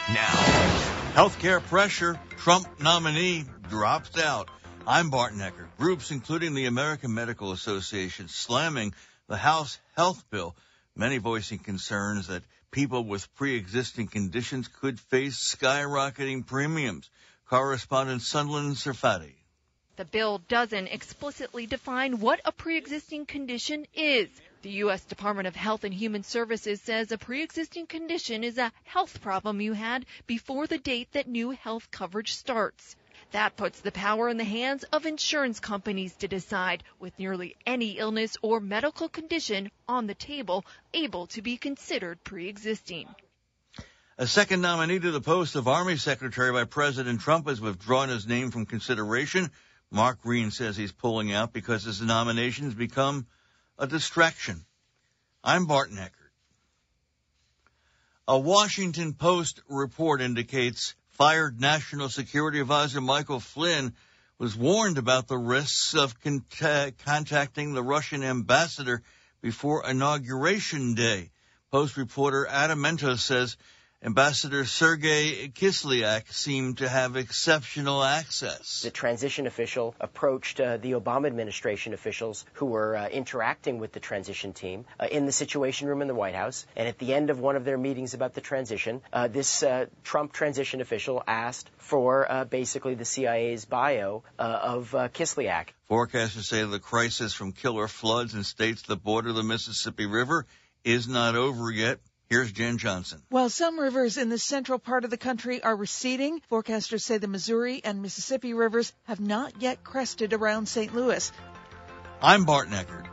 Now, healthcare pressure, Trump nominee drops out. I'm Barton Eckert. Groups, including the American Medical Association, slamming the House health bill, many voicing concerns that people with pre-existing conditions could face skyrocketing premiums. Correspondent Sunland Serfati. The bill doesn't explicitly define what a pre-existing condition is. The U.S. Department of Health and Human Services says a pre-existing condition is a health problem you had before the date that new health coverage starts. That puts the power in the hands of insurance companies to decide, with nearly any illness or medical condition on the table able to be considered pre-existing. A second nominee to the post of Army Secretary by President Trump has withdrawn his name from consideration. Mark Green says he's pulling out because his nomination's become a distraction. I'm Barton Eckert. A Washington Post report indicates fired National Security Advisor Michael Flynn was warned about the risks of contacting the Russian ambassador before Inauguration Day. Post reporter Adam Mentos says Ambassador Sergei Kislyak seemed to have exceptional access. The transition official approached the Obama administration officials who were interacting with the transition team in the Situation Room in the White House. And at the end of one of their meetings about the transition, this Trump transition official asked for basically the CIA's bio of Kislyak. Forecasters say the crisis from killer floods in states that border the Mississippi River is not over yet. Here's Jen Johnson. While some rivers in the central part of the country are receding, forecasters say the Missouri and Mississippi rivers have not yet crested around St. Louis. I'm Barton Eckert.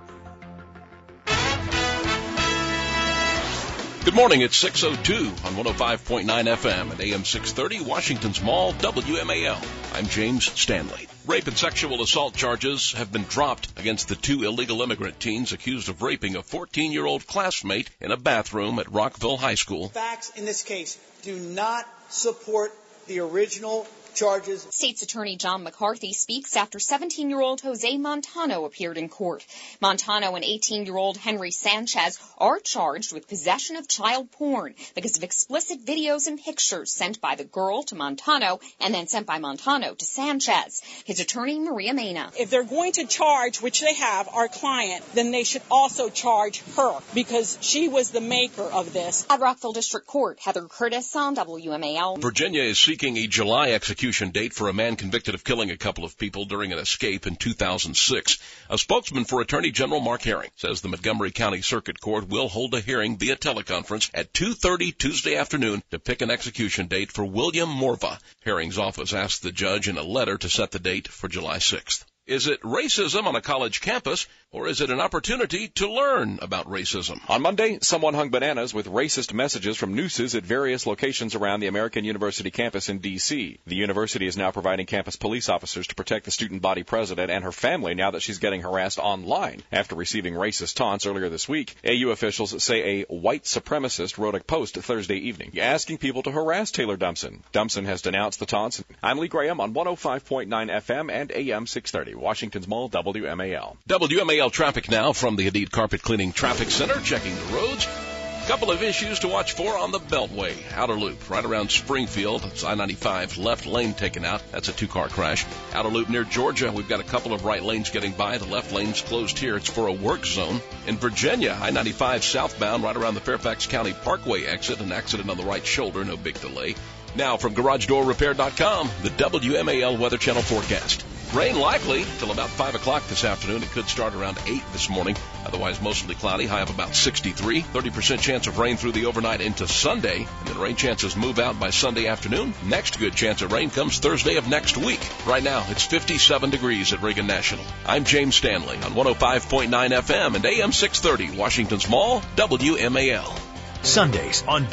Good morning. It's 6:02 on 105.9 FM and AM 630, Washington's Mall, WMAL. I'm James Stanley. Rape and sexual assault charges have been dropped against the two illegal immigrant teens accused of raping a 14-year-old classmate in a bathroom at Rockville High School. Facts in this case do not support the original charges. State's Attorney John McCarthy speaks after 17-year-old Jose Montano appeared in court. Montano and 18-year-old Henry Sanchez are charged with possession of child porn because of explicit videos and pictures sent by the girl to Montano and then sent by Montano to Sanchez. His attorney, Maria Mena. If they're going to charge, which they have, our client, then they should also charge her because she was the maker of this. At Rockville District Court, Heather Curtis on WMAL. Virginia is seeking a July execution date for a man convicted of killing a couple of people during an escape in 2006. A spokesman for Attorney General Mark Herring says the Montgomery County Circuit Court will hold a hearing via teleconference at 2:30 Tuesday afternoon to pick an execution date for William Morva. Herring's office asked the judge in a letter to set the date for July 6th. Is it racism on a college campus, or is it an opportunity to learn about racism? On Monday, someone hung bananas with racist messages from nooses at various locations around the American University campus in D.C. The university is now providing campus police officers to protect the student body president and her family now that she's getting harassed online after receiving racist taunts earlier this week. AU officials say a white supremacist wrote a post Thursday evening asking people to harass Taylor Dumpson. Dumpson has denounced the taunts. I'm Lee Graham on 105.9 FM and AM 630. Washington's Mall, WMAL. WMAL traffic now from the Hadid Carpet Cleaning Traffic Center, checking the roads. Couple of issues to watch for on the Beltway. Outer Loop, right around Springfield. It's I-95, left lane taken out. That's a two-car crash. Outer Loop near Georgia, we've got a couple of right lanes getting by. The left lane's closed here. It's for a work zone. In Virginia, I-95 southbound, right around the Fairfax County Parkway exit. An accident on the right shoulder, no big delay. Now from GarageDoorRepair.com, the WMAL Weather Channel forecast. Rain likely till about 5 o'clock this afternoon. It could start around 8 this morning. Otherwise, mostly cloudy, high of about 63. 30% chance of rain through the overnight into Sunday. And then rain chances move out by Sunday afternoon. Next good chance of rain comes Thursday of next week. Right now, it's 57 degrees at Reagan National. I'm James Stanley on 105.9 FM and AM 630, Washington's Mall, WMAL. Sundays on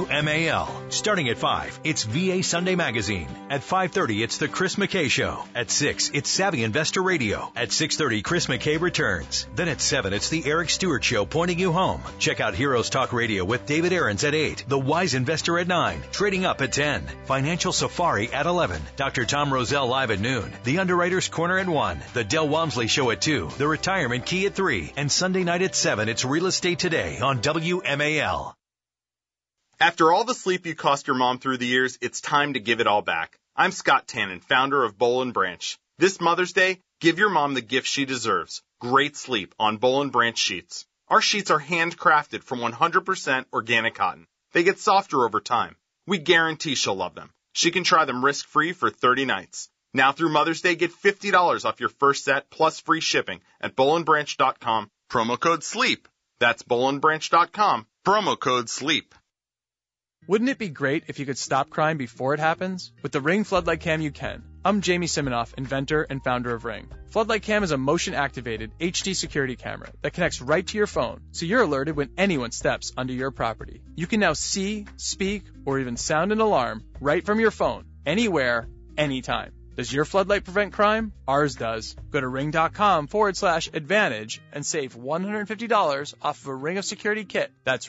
WMAL. Starting at 5, it's VA Sunday Magazine. At 5:30, it's The Chris McKay Show. At 6, it's Savvy Investor Radio. At 6:30, Chris McKay returns. Then at 7, it's The Eric Stewart Show, pointing you home. Check out Heroes Talk Radio with David Aarons at 8. The Wise Investor at 9. Trading Up at 10. Financial Safari at 11. Dr. Tom Roselle live at noon. The Underwriter's Corner at 1. The Del Walmsley Show at 2. The Retirement Key at 3. And Sunday night at 7, it's Real Estate Today on WMAL. After all the sleep you cost your mom through the years, it's time to give it all back. I'm Scott Tannen, founder of Boll & Branch. This Mother's Day, give your mom the gift she deserves, great sleep on Boll & Branch sheets. Our sheets are handcrafted from 100% organic cotton. They get softer over time. We guarantee she'll love them. She can try them risk-free for 30 nights. Now through Mother's Day, get $50 off your first set plus free shipping at bollandbranch.com, promo code SLEEP. That's bollandbranch.com, promo code SLEEP. Wouldn't it be great if you could stop crime before it happens? With the Ring Floodlight Cam, you can. I'm Jamie Siminoff, inventor and founder of Ring. Floodlight Cam is a motion-activated HD security camera that connects right to your phone, so you're alerted when anyone steps onto your property. You can now see, speak, or even sound an alarm right from your phone, anywhere, anytime. Does your floodlight prevent crime? Ours does. Go to ring.com/advantage and save $150 off of a Ring of Security kit. That's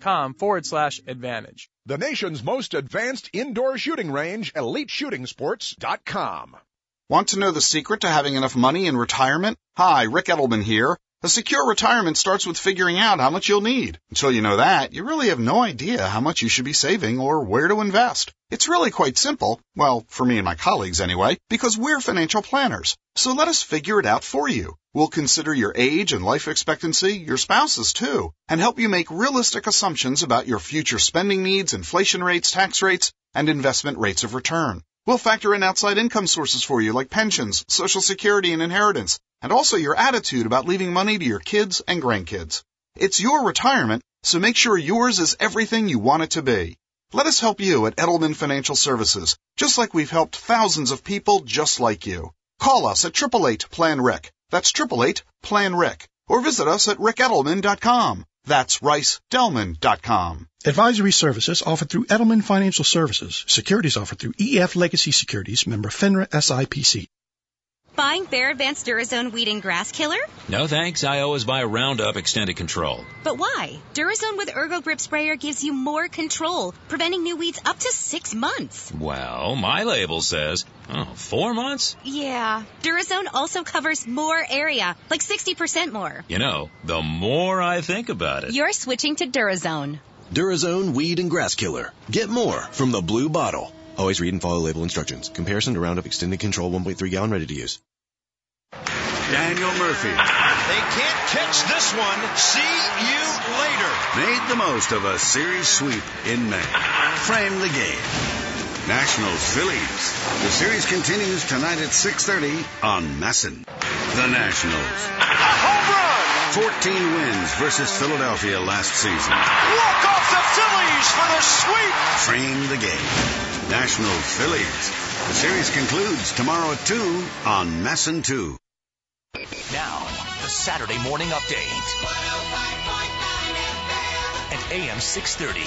ring.com/advantage. The nation's most advanced indoor shooting range, EliteShootingSports.com. Want to know the secret to having enough money in retirement? Hi, Rick Edelman here. A secure retirement starts with figuring out how much you'll need. Until you know that, you really have no idea how much you should be saving or where to invest. It's really quite simple, well, for me and my colleagues anyway, because we're financial planners. So let us figure it out for you. We'll consider your age and life expectancy, your spouse's too, and help you make realistic assumptions about your future spending needs, inflation rates, tax rates, and investment rates of return. We'll factor in outside income sources for you like pensions, Social Security, and inheritance, and also your attitude about leaving money to your kids and grandkids. It's your retirement, so make sure yours is everything you want it to be. Let us help you at Edelman Financial Services, just like we've helped thousands of people just like you. Call us at 888-PLAN-RIC. That's 888-PLAN-RIC. Or visit us at rickedelman.com. That's ricedelman.com. Advisory services offered through Edelman Financial Services. Securities offered through EF Legacy Securities, member FINRA SIPC. Buying Bear Advanced Durazone Weed and Grass Killer? No thanks, I always buy Roundup Extended Control. But why? Durazone with Ergo Grip Sprayer gives you more control, preventing new weeds up to 6 months. Well, my label says, 4 months? Yeah, Durazone also covers more area, like 60% more. You know, the more I think about it. You're switching to Durazone. Durazone Weed and Grass Killer. Get more from the blue bottle. Always read and follow label instructions. Comparison to Roundup Extended Control 1.3 gallon ready to use. Daniel Murphy. They can't catch this one. See you later. Made the most of a series sweep in May. Frame the game. Nationals Phillies. The series continues tonight at 6:30 on MASN. The Nationals. A home run. 14 wins versus Philadelphia last season. Walk off the Phillies for the sweep. Frame the game. Nationals Phillies. The series concludes tomorrow at 2 on MASN 2. Now, the Saturday Morning Update. At AM 630.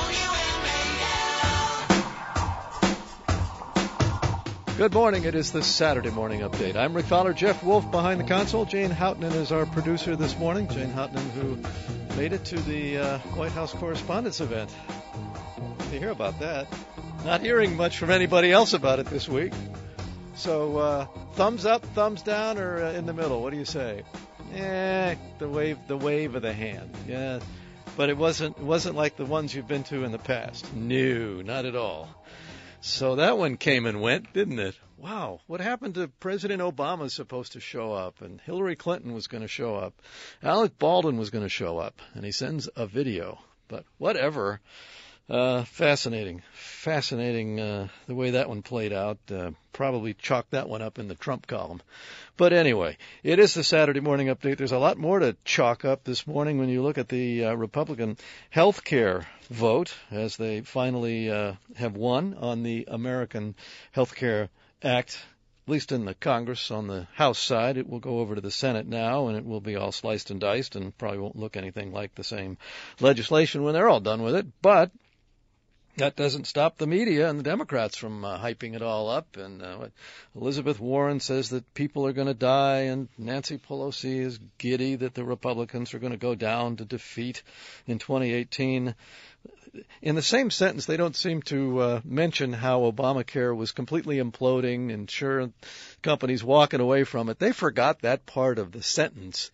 Good morning. It is the Saturday Morning Update. I'm Rick Fowler. Jeff Wolf behind the console. Jane Houtman is our producer this morning. Jane Houtman, who made it to the White House Correspondents' Event. To hear about that. Not hearing much from anybody else about it this week. So, thumbs up, thumbs down, or in the middle? What do you say? The wave of the hand. Yeah, but it wasn't like the ones you've been to in the past. No, not at all. So that one came and went, didn't it? Wow, what happened to President Obama supposed to show up, and Hillary Clinton was going to show up. Alec Baldwin was going to show up, and he sends a video. But whatever. Fascinating, the way that one played out. Probably chalk that one up in the Trump column. But anyway, it is the Saturday Morning Update. There's a lot more to chalk up this morning when you look at the Republican health care vote, as they finally have won on the American Health Care Act, at least in the Congress. On the House side, it will go over to the Senate now, and it will be all sliced and diced and probably won't look anything like the same legislation when they're all done with it. But that doesn't stop the media and the Democrats from hyping it all up. And Elizabeth Warren says that people are going to die, and Nancy Pelosi is giddy that the Republicans are going to go down to defeat in 2018. In the same sentence, they don't seem to mention how Obamacare was completely imploding, insurance companies walking away from it. They forgot that part of the sentence.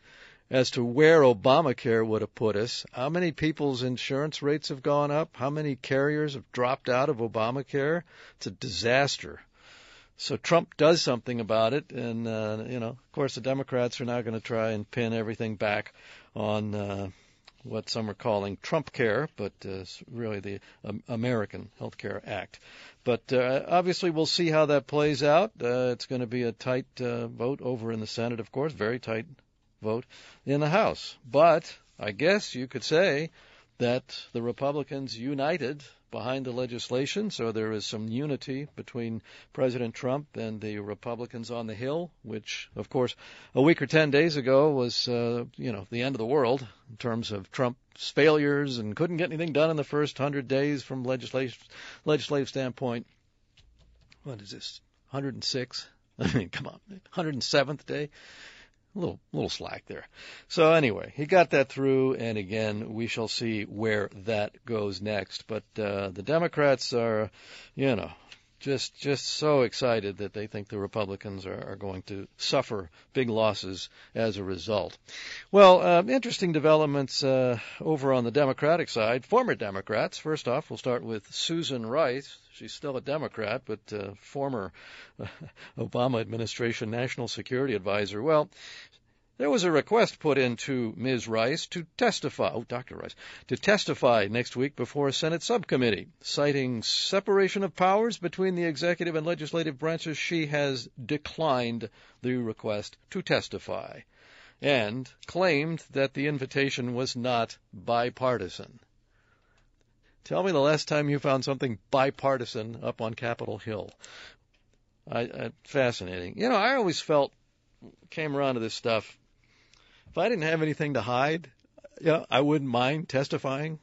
as to where Obamacare would have put us. How many people's insurance rates have gone up? How many carriers have dropped out of Obamacare? It's a disaster. So Trump does something about it, and, of course, the Democrats are now going to try and pin everything back on what some are calling Trump Care, but it's really the American Health Care Act. But obviously we'll see how that plays out. It's going to be a tight vote over in the Senate, of course, very tight vote in the House. But I guess you could say that the Republicans united behind the legislation, so there is some unity between President Trump and the Republicans on the Hill, which, of course, a week or 10 days ago was, the end of the world in terms of Trump's failures and couldn't get anything done in the first 100 days from legislative standpoint. What is this, 106? I mean, come on, 107th day? A little slack there. So anyway, he got that through, and again, we shall see where that goes next. But the Democrats are, just so excited that they think the Republicans are going to suffer big losses as a result. Well, interesting developments over on the Democratic side. Former Democrats. First off, we'll start with Susan Rice. She's still a Democrat, but former Obama administration national security advisor. Well, there was a request put into Ms. Rice to testify, Dr. Rice, to testify next week before a Senate subcommittee, citing separation of powers between the executive and legislative branches. She has declined the request to testify and claimed that the invitation was not bipartisan. Tell me the last time you found something bipartisan up on Capitol Hill. Fascinating. I always came around to this stuff, if I didn't have anything to hide, I wouldn't mind testifying.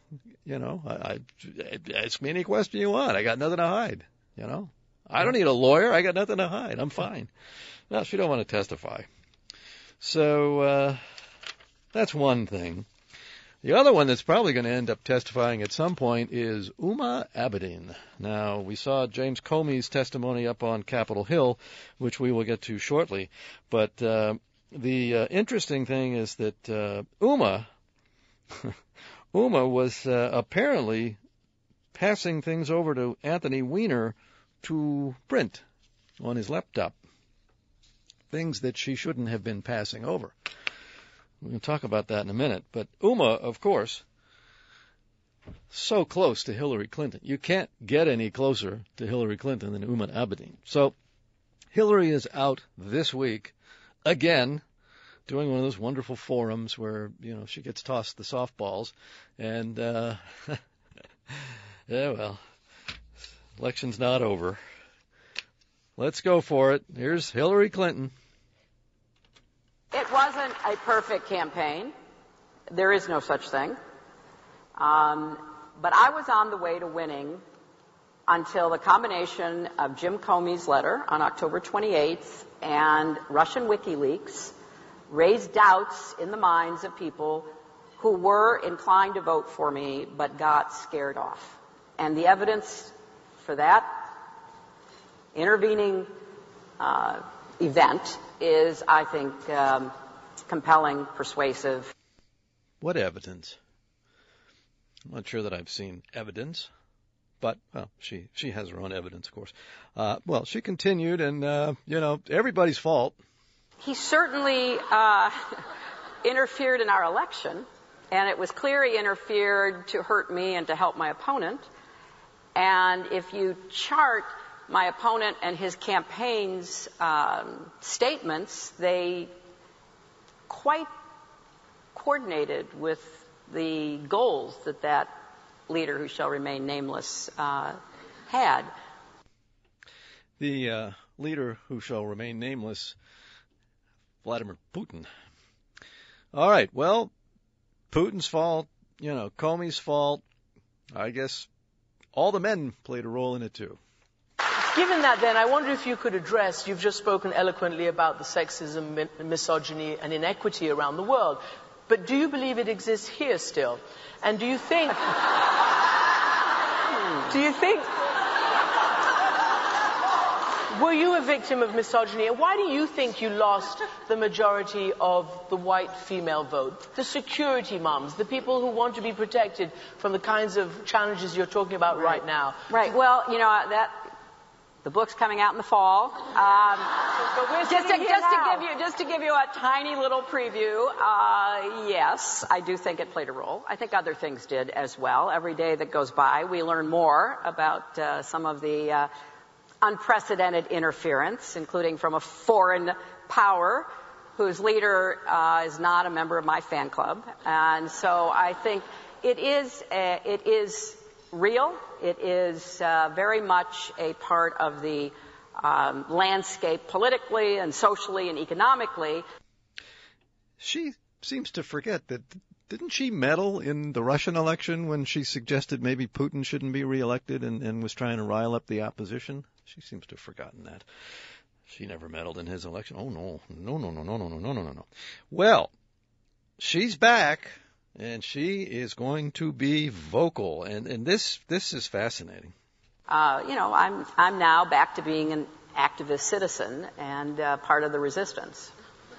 Ask me any question you want. I got nothing to hide. I don't need a lawyer. I got nothing to hide. I'm fine. No, she don't want to testify. So that's one thing. The other one that's probably going to end up testifying at some point is Huma Abedin. Now, we saw James Comey's testimony up on Capitol Hill, which we will get to shortly. But the interesting thing is that Huma was apparently passing things over to Anthony Weiner to print on his laptop, things that she shouldn't have been passing over. We can talk about that in a minute. But Huma, of course, so close to Hillary Clinton. You can't get any closer to Hillary Clinton than Huma Abedin. So Hillary is out this week again, doing one of those wonderful forums where, she gets tossed the softballs. And, election's not over. Let's go for it. Here's Hillary Clinton. It wasn't a perfect campaign. There is no such thing. But I was on the way to winning until the combination of Jim Comey's letter on October 28th and Russian WikiLeaks raised doubts in the minds of people who were inclined to vote for me but got scared off. And the evidence for that intervening event is, I think, compelling, persuasive. What evidence? I'm not sure that I've seen evidence, but, she has her own evidence, of course. She continued, and, everybody's fault. He certainly interfered in our election, and it was clear he interfered to hurt me and to help my opponent. And if you chart my opponent and his campaign's statements, they quite coordinated with the goals that leader who shall remain nameless had. The leader who shall remain nameless, Vladimir Putin. All right, well, Putin's fault, Comey's fault. I guess all the men played a role in it too. Given that, then, I wonder if you could address, you've just spoken eloquently about the sexism, misogyny, and inequity around the world, but do you believe it exists here still? And do you think Were you a victim of misogyny? And why do you think you lost the majority of the white female vote? The security moms, the people who want to be protected from the kinds of challenges you're talking about right now. Right. Well, the book's coming out in the fall. Just to give you a tiny little preview, yes, I do think it played a role. I think other things did as well. Every day that goes by, we learn more about some of the unprecedented interference, including from a foreign power whose leader is not a member of my fan club. And so I think it is real. It is very much a part of the landscape politically and socially and economically. She seems to forget that. Didn't she meddle in the Russian election when she suggested maybe Putin shouldn't be reelected and was trying to rile up the opposition? She seems to have forgotten that. She never meddled in his election. Oh, no. Well, she's back, and she is going to be vocal, and this is fascinating. I'm now back to being an activist citizen and part of the resistance.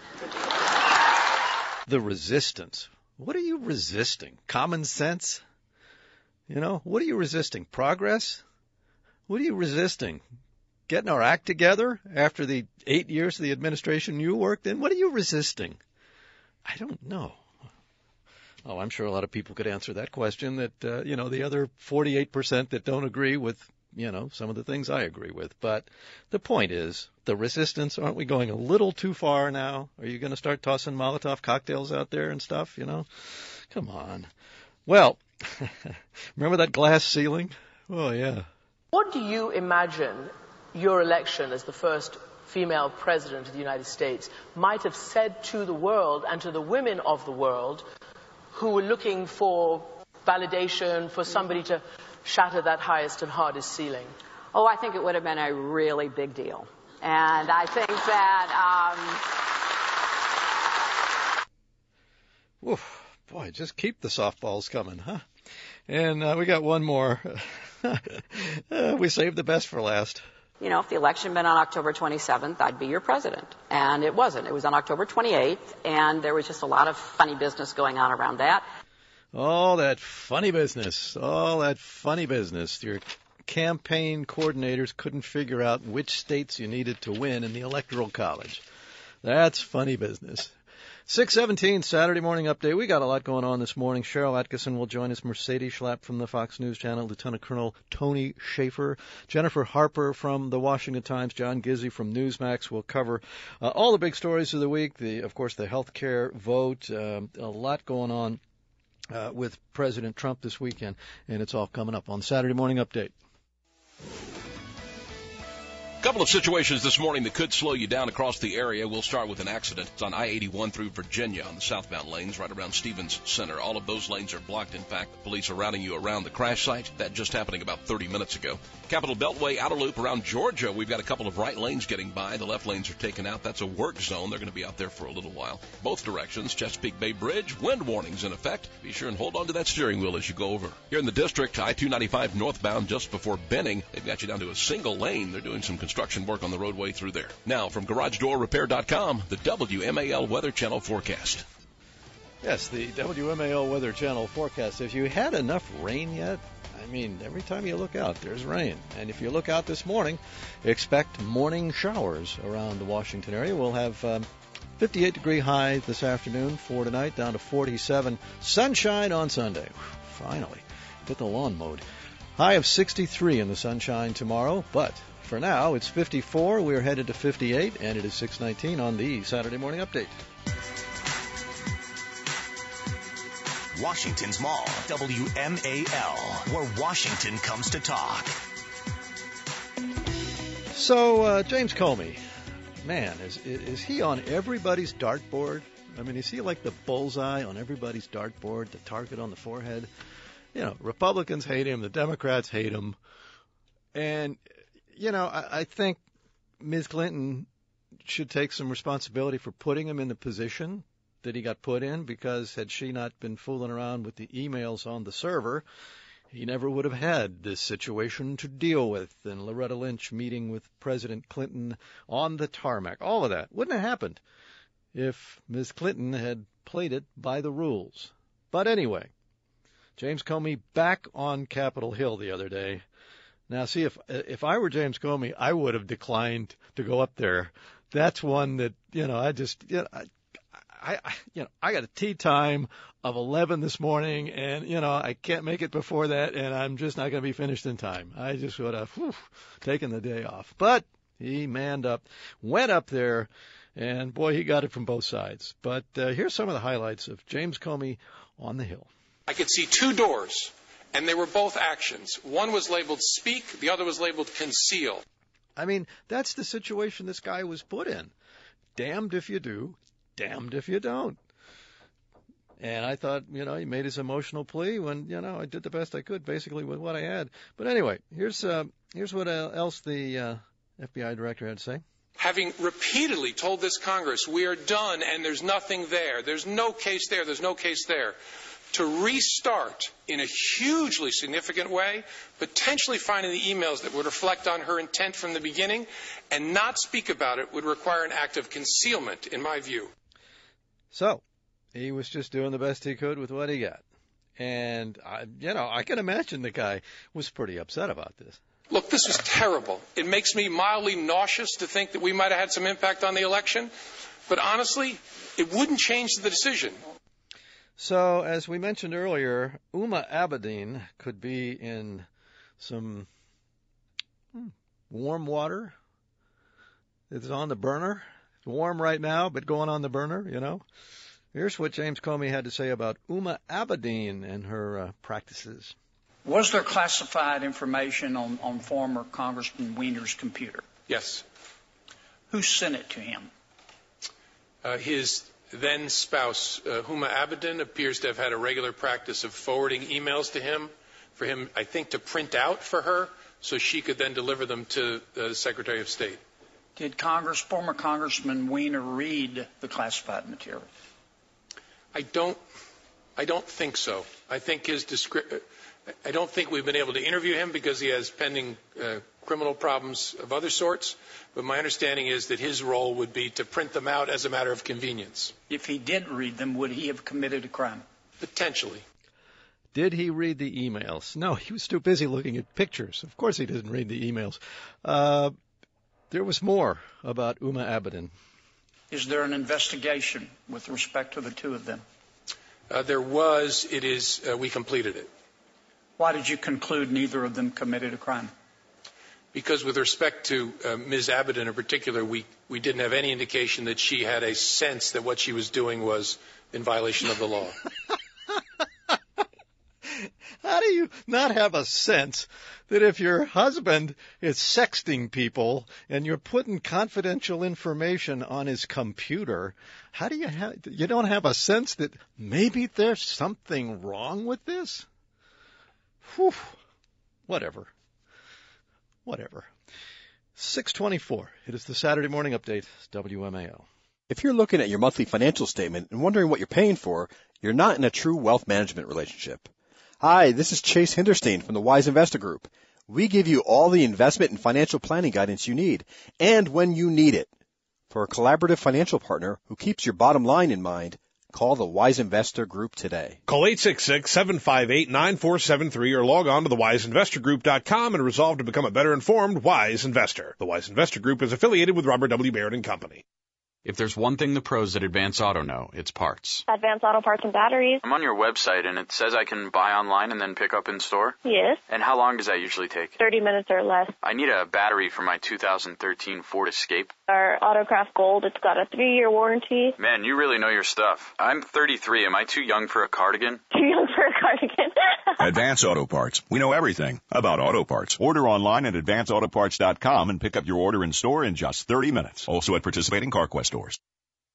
The resistance. What are you resisting? Common sense? What are you resisting? Progress? What are you resisting? Getting our act together after the 8 years of the administration you worked in? What are you resisting? I don't know. Oh, I'm sure a lot of people could answer that question that, the other 48% that don't agree with, some of the things I agree with. But the point is, the resistance, aren't we going a little too far now? Are you going to start tossing Molotov cocktails out there and stuff, Come on. Well, remember that glass ceiling? Oh, yeah. What do you imagine your election as the first female president of the United States might have said to the world and to the women of the world who were looking for validation, for somebody to shatter that highest and hardest ceiling? Oh, I think it would have been a really big deal. And I think that... Oof, boy, just keep the softballs coming, huh? And we got one more. We saved the best for last. If the election had been on October 27th, I'd be your president. And it wasn't. It was on October 28th, and there was just a lot of funny business going on around that. All that funny business. Your campaign coordinators couldn't figure out which states you needed to win in the Electoral College. That's funny business. 6:17 Saturday morning update. We got a lot going on this morning. Cheryl Atkinson will join us. Mercedes Schlapp from the Fox News Channel. Lieutenant Colonel Tony Schaefer. Jennifer Harper from the Washington Times. John Gizzi from Newsmax will cover all the big stories of the week. Of course, the health care vote. A lot going on with President Trump this weekend, and it's all coming up on Saturday morning update. A couple of situations this morning that could slow you down across the area. We'll start with an accident. It's on I-81 through Virginia on the southbound lanes right around Stevens Center. All of those lanes are blocked. In fact, the police are routing you around the crash site. That just happening about 30 minutes ago. Capitol Beltway outer loop around Georgia. We've got a couple of right lanes getting by. The left lanes are taken out. That's a work zone. They're going to be out there for a little while. Both directions, Chesapeake Bay Bridge, wind warnings in effect. Be sure and hold on to that steering wheel as you go over. Here in the district, I-295 northbound just before Benning. They've got you down to a single lane. They're doing some construction work on the roadway through there. Now, from GarageDoorRepair.com, the WMAL Weather Channel forecast. Yes, the WMAL Weather Channel forecast. Have you had enough rain yet? I mean, every time you look out, there's rain. And if you look out this morning, expect morning showers around the Washington area. We'll have 58-degree high this afternoon, 4 tonight, down to 47. Sunshine on Sunday. Finally, get the lawn mowed. High of 63 in the sunshine tomorrow, but for now, it's 54. We're headed to 58, and it is 6:19 on the Saturday Morning Update. Washington's Mall, WMAL, where Washington comes to talk. So, James Comey, man, is he on everybody's dartboard? I mean, is he like the bullseye on everybody's dartboard, the target on the forehead? Republicans hate him, the Democrats hate him, and I think Ms. Clinton should take some responsibility for putting him in the position that he got put in, because had she not been fooling around with the emails on the server, he never would have had this situation to deal with, and Loretta Lynch meeting with President Clinton on the tarmac. All of that wouldn't have happened if Ms. Clinton had played it by the rules. But anyway, James Comey back on Capitol Hill the other day. Now, see, if I were James Comey, I would have declined to go up there. That's one that, I got a tea time of 11 this morning, and, I can't make it before that, and I'm just not going to be finished in time. I just would have taken the day off. But he manned up, went up there, and, boy, he got it from both sides. But here's some of the highlights of James Comey on the Hill. I could see two doors, and they were both actions. One was labeled speak, the other was labeled conceal. I mean, that's the situation this guy was put in. Damned if you do, damned if you don't. And I thought, he made his emotional plea when, I did the best I could basically with what I had. But anyway, here's what else the FBI director had to say. Having repeatedly told this Congress, we are done and there's nothing there, there's no case there, there's no case there, to restart in a hugely significant way, potentially finding the emails that would reflect on her intent from the beginning and not speak about it would require an act of concealment, in my view. So, he was just doing the best he could with what he got. And, I can imagine the guy was pretty upset about this. Look, this was terrible. It makes me mildly nauseous to think that we might have had some impact on the election. But honestly, it wouldn't change the decision. So, as we mentioned earlier, Huma Abedin could be in some warm water. It's on the burner. It's warm right now, but going on the burner, Here's what James Comey had to say about Huma Abedin and her practices. Was there classified information on former Congressman Weiner's computer? Yes. Who sent it to him? His then-spouse, Huma Abedin, appears to have had a regular practice of forwarding emails to him, for him, I think, to print out for her, so she could then deliver them to the Secretary of State. Did former Congressman Weiner read the classified material? I don't think so. I think I don't think we've been able to interview him because he has pending criminal problems of other sorts. But my understanding is that his role would be to print them out as a matter of convenience. If he did read them, would he have committed a crime? Potentially. Did he read the emails? No, he was too busy looking at pictures. Of course he didn't read the emails. There was more about Huma Abedin. Is there an investigation with respect to the two of them? There was. We completed it. Why did you conclude neither of them committed a crime? Because with respect to Ms. Abedin in particular, we didn't have any indication that she had a sense that what she was doing was in violation of the law. How do you not have a sense that if your husband is sexting people and you're putting confidential information on his computer, how do you don't have a sense that maybe there's something wrong with this? Whew. Whatever. 6:24. It is the Saturday Morning Update, WMAL. If you're looking at your monthly financial statement and wondering what you're paying for, you're not in a true wealth management relationship. Hi, this is Chase Hinderstein from the Wise Investor Group. We give you all the investment and financial planning guidance you need, and when you need it. For a collaborative financial partner who keeps your bottom line in mind, call the Wise Investor Group today. Call 866-758-9473 or log on to thewiseinvestorgroup.com and resolve to become a better informed Wise Investor. The Wise Investor Group is affiliated with Robert W. Baird & Company. If there's one thing the pros at Advance Auto know, it's parts. Advance Auto Parts and Batteries. I'm on your website, and it says I can buy online and then pick up in store? Yes. And how long does that usually take? 30 minutes or less. I need a battery for my 2013 Ford Escape. Our Autocraft Gold, it's got a 3-year warranty. Man, you really know your stuff. I'm 33. Am I too young for a cardigan? Too young for a cardigan. Advance Auto Parts. We know everything about auto parts. Order online at advanceautoparts.com and pick up your order in store in just 30 minutes. Also at participating CarQuest stores.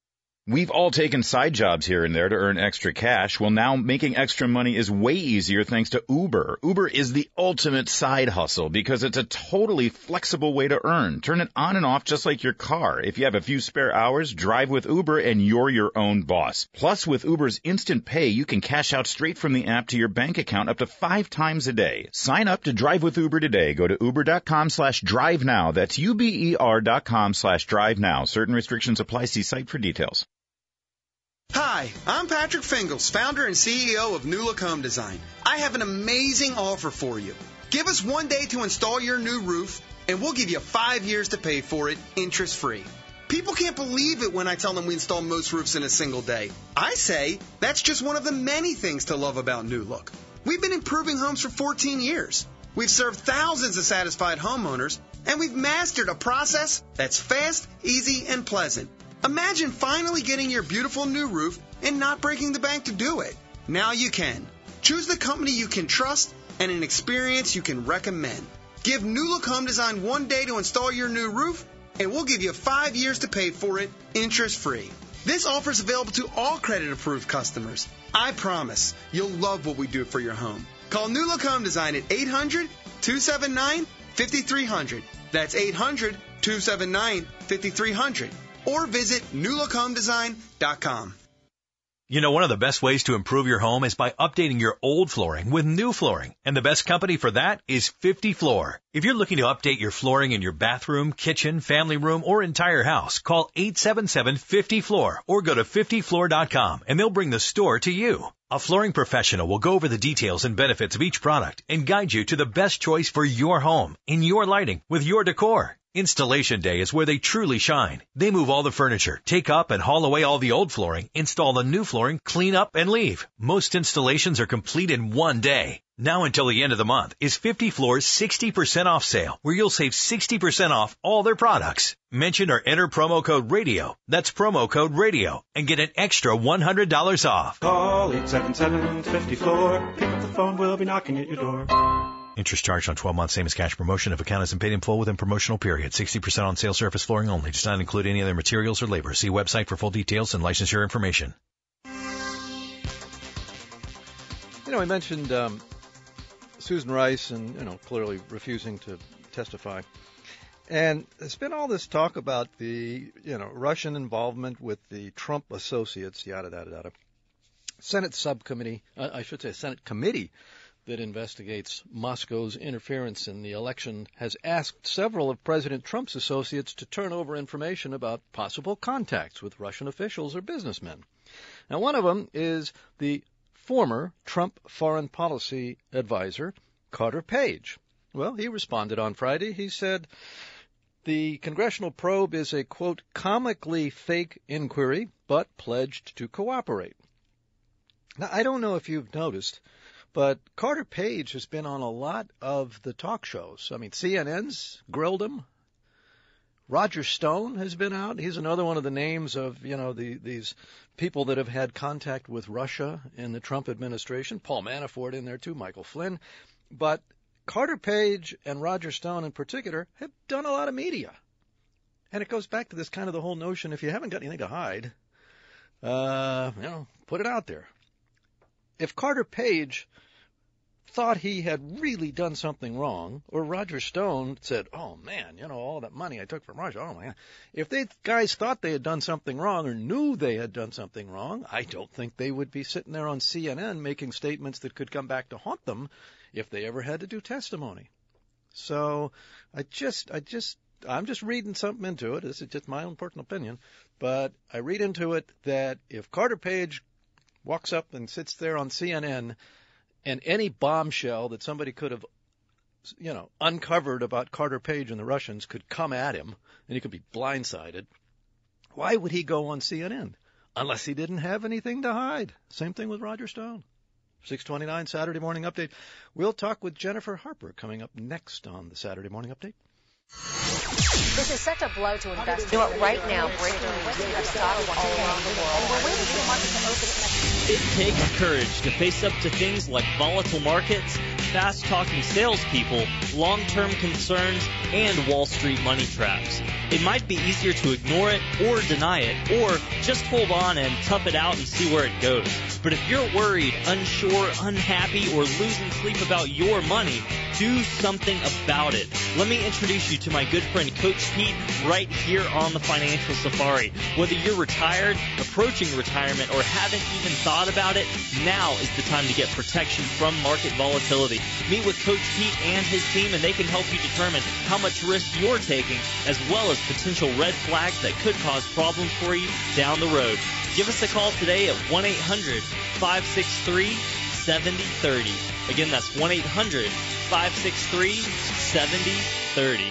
We've all taken side jobs here and there to earn extra cash. Well, now making extra money is way easier thanks to Uber. Uber is the ultimate side hustle because it's a totally flexible way to earn. Turn it on and off just like your car. If you have a few spare hours, drive with Uber and you're your own boss. Plus, with Uber's Instant Pay, you can cash out straight from the app to your bank account up to 5 times a day. Sign up to drive with Uber today. Go to uber.com/drive now. That's uber.com/drive now. Certain restrictions apply. See site for details. Hi, I'm Patrick Fingles, founder and CEO of New Look Home Design. I have an amazing offer for you. Give us 1 day to install your new roof, and we'll give you 5 years to pay for it, interest-free. People can't believe it when I tell them we install most roofs in a single day. I say that's just one of the many things to love about New Look. We've been improving homes for 14 years. We've served thousands of satisfied homeowners, and we've mastered a process that's fast, easy, and pleasant. Imagine finally getting your beautiful new roof and not breaking the bank to do it. Now you can. Choose the company you can trust and an experience you can recommend. Give New Look Home Design 1 day to install your new roof, and we'll give you 5 years to pay for it, interest-free. This offer is available to all credit-approved customers. I promise you'll love what we do for your home. Call New Look Home Design at 800-279-5300. That's 800-279-5300. Or visit newlookhomedesign.com. You know, one of the best ways to improve your home is by updating your old flooring with new flooring. And the best company for that is 50 Floor. If you're looking to update your flooring in your bathroom, kitchen, family room, or entire house, call 877-50-FLOOR or go to 50floor.com and they'll bring the store to you. A flooring professional will go over the details and benefits of each product and guide you to the best choice for your home, in your lighting, with your decor. Installation day is where they truly shine. They move all the furniture, take up and haul away all the old flooring, install the new flooring, clean up, and leave. Most installations are complete in 1 day. Now until the end of the month is 50 Floor's 60% off sale, where you'll save 60% off all their products. Mention or enter promo code RADIO. That's promo code RADIO and get an extra $100 off. Call 877-50-FLOOR. Pick up the phone, we'll be knocking at your door. Interest charged on 12 months, same as cash promotion. If account isn't paid in full within promotional period. 60% on sale surface flooring only. Does not include any other materials or labor. See website for full details and licensure information. You know, I mentioned Susan Rice and, clearly refusing to testify. And there's been all this talk about the, Russian involvement with the Trump associates, yada, yada, yada. Senate subcommittee, Senate committee that investigates Moscow's interference in the election has asked several of President Trump's associates to turn over information about possible contacts with Russian officials or businessmen. Now, one of them is the former Trump foreign policy advisor, Carter Page. Well, he responded on Friday. He said the congressional probe is a, quote, comically fake inquiry, but pledged to cooperate. Now, I don't know if you've noticed, but Carter Page has been on a lot of the talk shows. I mean, CNN's grilled him. Roger Stone has been out. He's another one of the names of, these people that have had contact with Russia in the Trump administration. Paul Manafort in there too, Michael Flynn. But Carter Page and Roger Stone in particular have done a lot of media. And it goes back to this kind of the whole notion, if you haven't got anything to hide, put it out there. If Carter Page thought he had really done something wrong, or Roger Stone said, oh, man, all that money I took from Russia, oh, man. If they guys thought they had done something wrong or knew they had done something wrong, I don't think they would be sitting there on CNN making statements that could come back to haunt them if they ever had to do testimony. So I'm just reading something into it. This is just my own personal opinion. But I read into it that if Carter Page walks up and sits there on CNN and any bombshell that somebody could have, uncovered about Carter Page and the Russians could come at him and he could be blindsided, why would he go on CNN? Unless he didn't have anything to hide. Same thing with Roger Stone. 6:29 Saturday Morning Update. We'll talk with Jennifer Harper coming up next on the Saturday Morning Update. This is such a blow to investors. Do it right now. Breaking news. Stocks all around the world. And we're waiting for the market to open. It takes courage to face up to things like volatile markets, fast-talking salespeople, long-term concerns, and Wall Street money traps. It might be easier to ignore it or deny it, or just hold on and tough it out and see where it goes. But if you're worried, unsure, unhappy, or losing sleep about your money, do something about it. Let me introduce you to my good friend Coach Pete right here on the Financial Safari. Whether you're retired, approaching retirement, or haven't even thought about it, now is the time to get protection from market volatility. Meet with Coach Pete and his team, and they can help you determine how much risk you're taking, as well as potential red flags that could cause problems for you down the road. Give us a call today at 1-800-563-7030. Again, that's 1-800-563-7030.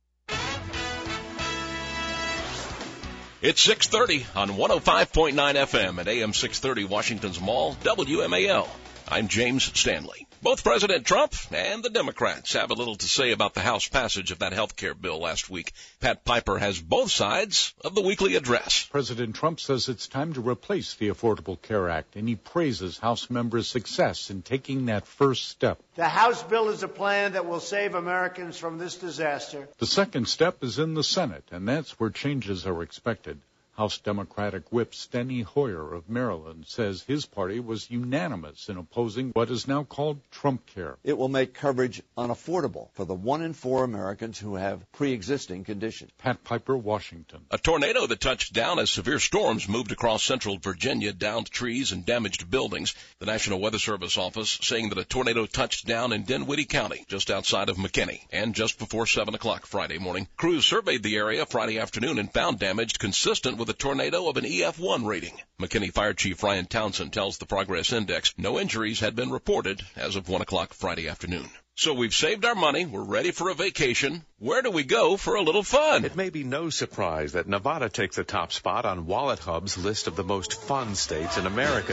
It's 6:30 on 105.9 FM at AM 630 Washington's Mall, WMAL. I'm James Stanley. Both President Trump and the Democrats have a little to say about the House passage of that health care bill last week. Pat Piper has both sides of the weekly address. President Trump says it's time to replace the Affordable Care Act, and he praises House members' success in taking that first step. The House bill is a plan that will save Americans from this disaster. The second step is in the Senate, and that's where changes are expected. House Democratic Whip Steny Hoyer of Maryland says his party was unanimous in opposing what is now called Trump Care. It will make coverage unaffordable for the 1 in 4 Americans who have pre-existing conditions. Pat Piper, Washington. A tornado that touched down as severe storms moved across central Virginia, downed trees and damaged buildings. The National Weather Service office saying that a tornado touched down in Dinwiddie County, just outside of McKinney, and just before 7 o'clock Friday morning. Crews surveyed the area Friday afternoon and found damage consistent with a tornado of an EF1 rating. McKinney Fire Chief Ryan Townsend tells the Progress Index no injuries had been reported as of 1 o'clock Friday afternoon. So we've saved our money, we're ready for a vacation. Where do we go for a little fun? It may be no surprise that Nevada takes the top spot on Wallet Hub's list of the most fun states in America.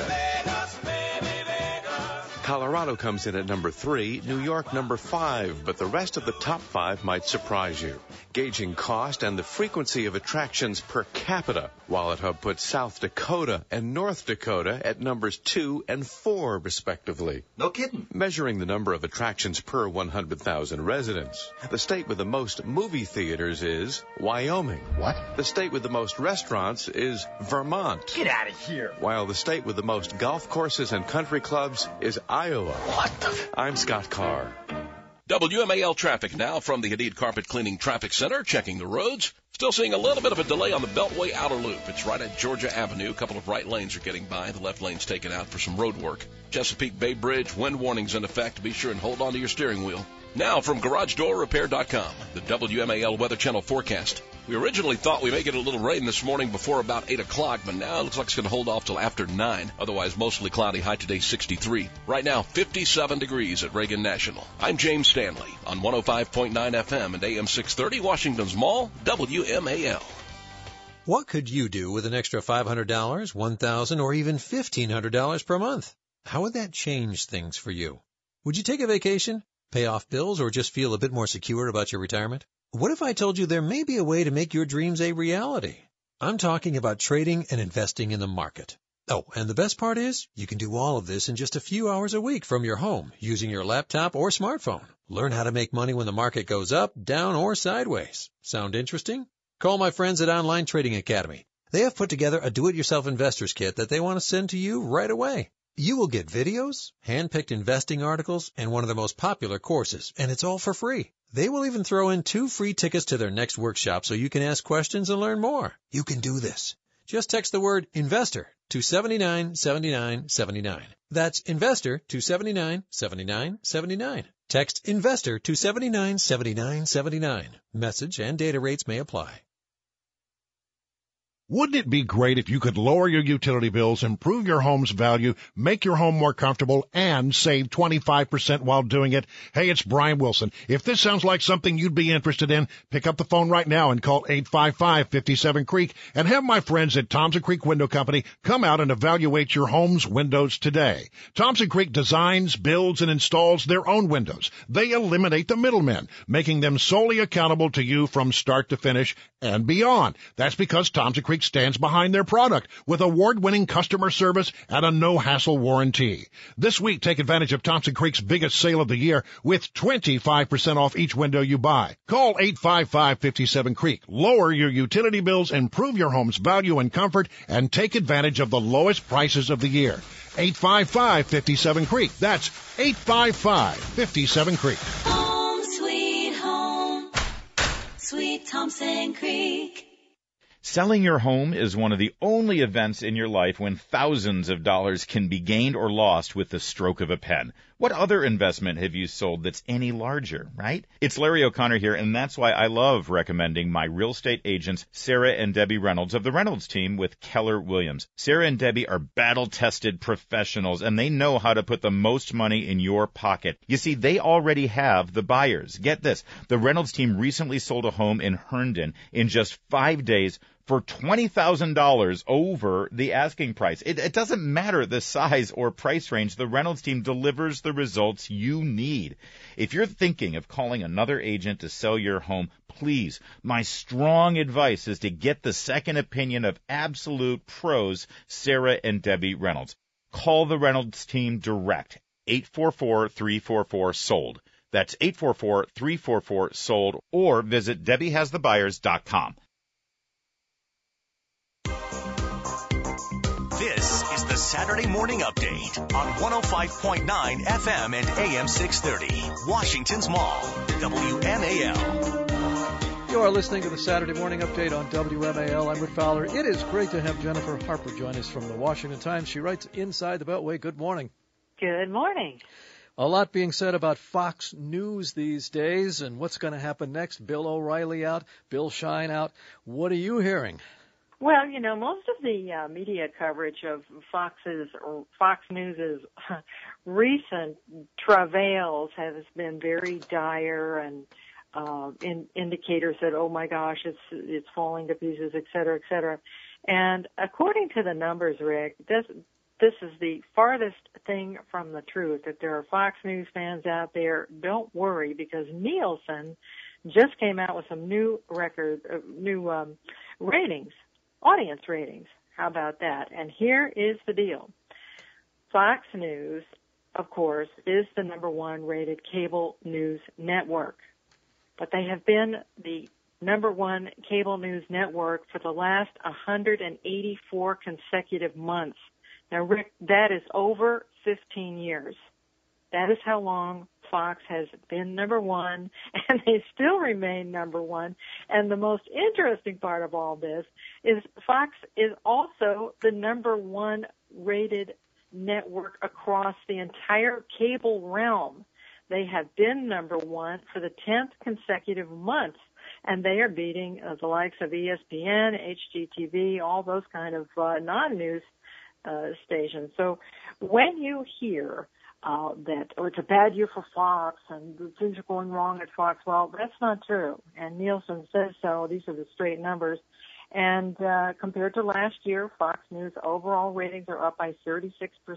Colorado comes in at number 3, New York number 5, but the rest of the top 5 might surprise you. Gauging cost and the frequency of attractions per capita, Wallet Hub puts South Dakota and North Dakota at numbers 2 and 4, respectively. No kidding. Measuring the number of attractions per 100,000 residents, the state with the most movie theaters is Wyoming. What? The state with the most restaurants is Vermont. Get out of here. While the state with the most golf courses and country clubs is Iowa. What the? I'm Scott Carr. WMAL traffic now from the Hadid Carpet Cleaning Traffic Center, checking the roads. Still seeing a little bit of a delay on the Beltway Outer Loop. It's right at Georgia Avenue. A couple of right lanes are getting by. The left lane's taken out for some road work. Chesapeake Bay Bridge, wind warnings in effect. Be sure and hold on to your steering wheel. Now from GarageDoorRepair.com, the WMAL Weather Channel forecast. We originally thought we may get a little rain this morning before about 8 o'clock, but now it looks like it's going to hold off till after 9. Otherwise, mostly cloudy, high today 63. Right now, 57 degrees at Reagan National. I'm James Stanley on 105.9 FM and AM 630, Washington's Mall, WMAL. What could you do with an extra $500, $1,000, or even $1,500 per month? How would that change things for you? Would you take a vacation, pay off bills, or just feel a bit more secure about your retirement? What if I told you there may be a way to make your dreams a reality? I'm talking about trading and investing in the market. Oh, and the best part is, you can do all of this in just a few hours a week from your home, using your laptop or smartphone. Learn how to make money when the market goes up, down, or sideways. Sound interesting? Call my friends at Online Trading Academy. They have put together a do-it-yourself investors kit that they want to send to you right away. You will get videos, hand-picked investing articles, and one of the most popular courses, and it's all for free. They will even throw in 2 free tickets to their next workshop so you can ask questions and learn more. You can do this. Just text the word INVESTOR to 797979. That's INVESTOR to 797979. Text INVESTOR to 797979. Message and data rates may apply. Wouldn't it be great if you could lower your utility bills, improve your home's value, make your home more comfortable, and save 25% while doing it? Hey, it's Brian Wilson. If this sounds like something you'd be interested in, pick up the phone right now and call 855-57-CREEK and have my friends at Thompson Creek Window Company come out and evaluate your home's windows today. Thompson Creek designs, builds, and installs their own windows. They eliminate the middlemen, making them solely accountable to you from start to finish and beyond. That's because Thompson Creek Creek stands behind their product with award-winning customer service and a no-hassle warranty. This week, take advantage of Thompson Creek's biggest sale of the year with 25% off each window you buy. Call 855-57-CREEK. Lower your utility bills, improve your home's value and comfort, and take advantage of the lowest prices of the year. 855-57-CREEK. That's 855-57-CREEK. Home sweet home, sweet Thompson Creek. Selling your home is one of the only events in your life when thousands of dollars can be gained or lost with the stroke of a pen. What other investment have you sold that's any larger, right? It's Larry O'Connor here, and that's why I love recommending my real estate agents, Sarah and Debbie Reynolds of the Reynolds team with Keller Williams. Sarah and Debbie are battle-tested professionals, and they know how to put the most money in your pocket. You see, they already have the buyers. Get this. The Reynolds team recently sold a home in Herndon in just 5 days for $20,000 over the asking price. It doesn't matter the size or price range. The Reynolds team delivers the results you need. If you're thinking of calling another agent to sell your home, please, my strong advice is to get the second opinion of absolute pros, Sarah and Debbie Reynolds. Call the Reynolds team direct, 844-344-SOLD. That's 844-344-SOLD, or visit DebbieHasTheBuyers.com. This is the Saturday Morning Update on 105.9 FM and AM 630, Washington's Mall, WMAL. You are listening to the Saturday Morning Update on WMAL. I'm Rick Fowler. It is great to have Jennifer Harper join us from the Washington Times. She writes Inside the Beltway. Good morning. Good morning. A lot being said about Fox News these days and what's going to happen next. Bill O'Reilly out, Bill Shine out. What are you hearing? Well, you know, most of the media coverage of Fox News' recent travails has been very dire and indicators that, oh my gosh, it's falling to pieces, et cetera, et cetera. And according to the numbers, Rick, this is the farthest thing from the truth. If there are Fox News fans out there, don't worry, because Nielsen just came out with some new ratings. Audience ratings. How about that? And here is the deal. Fox News, of course, is the number one rated cable news network. But they have been the number one cable news network for the last 184 consecutive months. Now, Rick, that is over 15 years. That is how long Fox has been number one, and they still remain number one. And the most interesting part of all this is Fox is also the number one rated network across the entire cable realm. They have been number one for the 10th consecutive month, and they are beating the likes of ESPN, HGTV, all those kind of non-news stations. So when you hear that, or it's a bad year for Fox and things are going wrong at Fox, well, that's not true. And Nielsen says so. These are the straight numbers. And compared to last year, Fox News overall ratings are up by 36%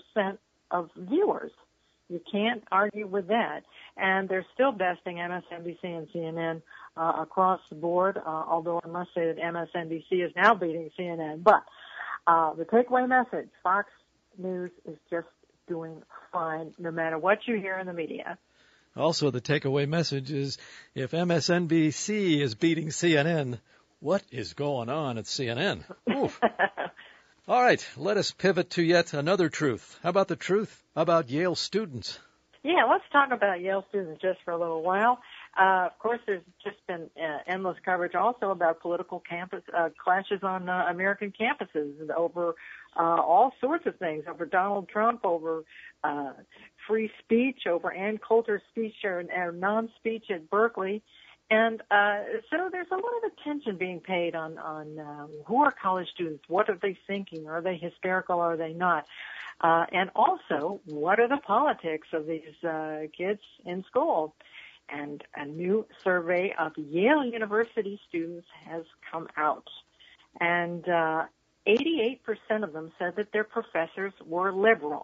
of viewers. You can't argue with that. And they're still besting MSNBC and CNN across the board, although I must say that MSNBC is now beating CNN. But the takeaway message, Fox News is just doing fine no matter what you hear in the media. Also, the takeaway message is if MSNBC is beating CNN, what is going on at CNN? Oof. All right, let us pivot to yet another truth. How about the truth about Yale students? Yeah, let's talk about Yale students just for a little while. Of course, there's just been endless coverage also about political clashes on American campuses over all sorts of things, over Donald Trump, over free speech, over Ann Coulter's speech or non-speech at Berkeley. And so there's a lot of attention being paid on who are college students, what are they thinking, are they hysterical, are they not? And also, what are the politics of these kids in school? And a new survey of Yale University students has come out. And 88% of them said that their professors were liberal.